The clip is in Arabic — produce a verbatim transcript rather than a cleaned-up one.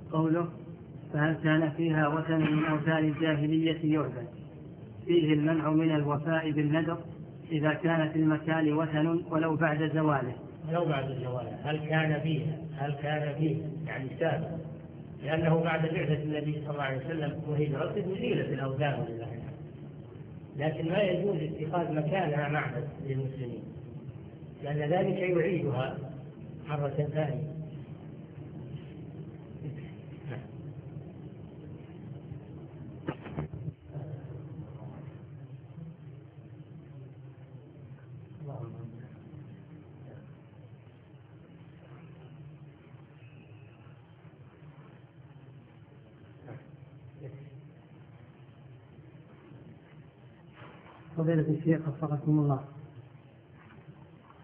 قوله فهل كان فيها وثن من أوثان الجاهلية يعبد، فيه المنع من الوفاء بالنذر إذا كان في المكان وثن ولو بعد زواله. ولو بعد زواله. هل كان فيها هل كان فيها يعني سابق، لأنه بعد بعثة النبي صلى الله عليه وسلم وهجرته أزيلت الأوثان لله، لكن ما يجوز اتخاذ مكانها معبد للمسلمين، لأن ذلك يعيدها مرة ثانية. فضيلة الشيخ وفقكم الله،